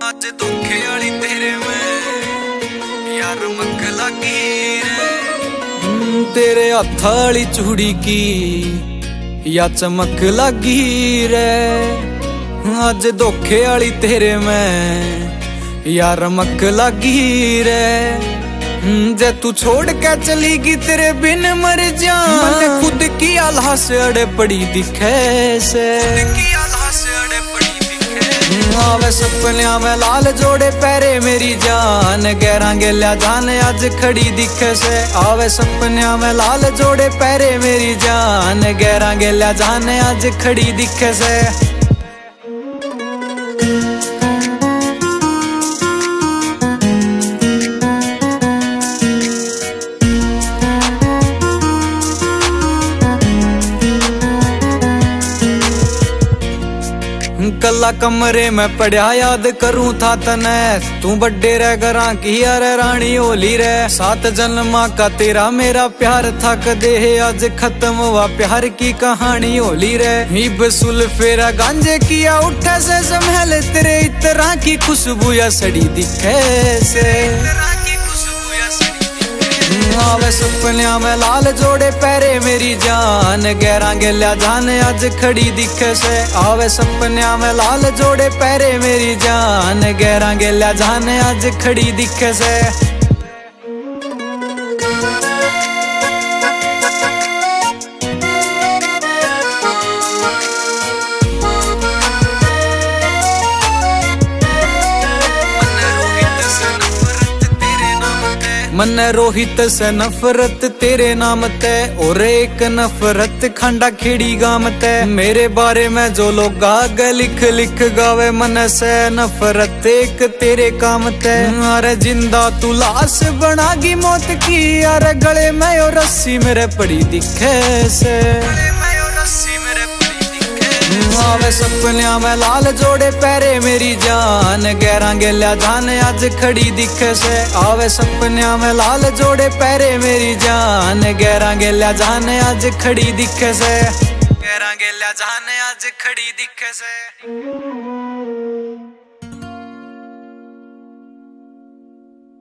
ਅੱਜ ਧੋਖੇ ਵਾਲੀ तेरे में यार मक लगी रे तेरे हथ वाली चूड़ी की या चमक लगी रे आज धोखे वाली तेरे में यार मक लगी रे जे तू छोड़ के चलीगी तेरे बिन मर जा खुद की आल्हा से अड़े पड़ी दिखे से आवे सपनिया में लाल जोड़े पैरे मेरी जान गैरा गेल्या जान आज खड़ी दिखे से आवे सपनिया में लाल जोड़े पैरे मेरी जान गैरा गेल्या जान आज खड़ी दिखे से कला कमरे में पढ़ा याद करूं था तने तू बड्डे रह गरा की यार रानी होली रे 7 जन्मा का तेरा मेरा प्यार था कदे आज खत्म हुआ प्यार की कहानी होली रे हिब सुल फेरा गांजे किया उठे से संभल तेरे इतना की खुशबू या सड़ी दिखे से आवे सपनिया में लाल जोड़े पैरे मेरी जान गैरा गेल्या जान आज खड़ी दिखे से आवे सपनिया में लाल जोड़े पैरे मेरी जान गैरा गेल्या जान आज खड़ी दिखे से मन रोहित से नफरत तेरे नाम ते और एक नफरत खंडा खेड़ी गाम ते मेरे बारे में जो लोग गाग लिख लिख गावे मन से नफरत एक तेरे काम ते अरे जिंदा तू लाश बनागी मौत की अरे गले में और रस्सी मेरे पड़ी दिखे से आवे सपनिया में लाल जोड़े पैरे मेरी जान गैरा गेल्या जान आज खड़ी दिखे से आवे सपनिया में लाल जोड़े पैरे मेरी जान गैरा गेल्या जान आज खड़ी दिखे से गैरा गेल्या जान आज खड़ी दिखे से।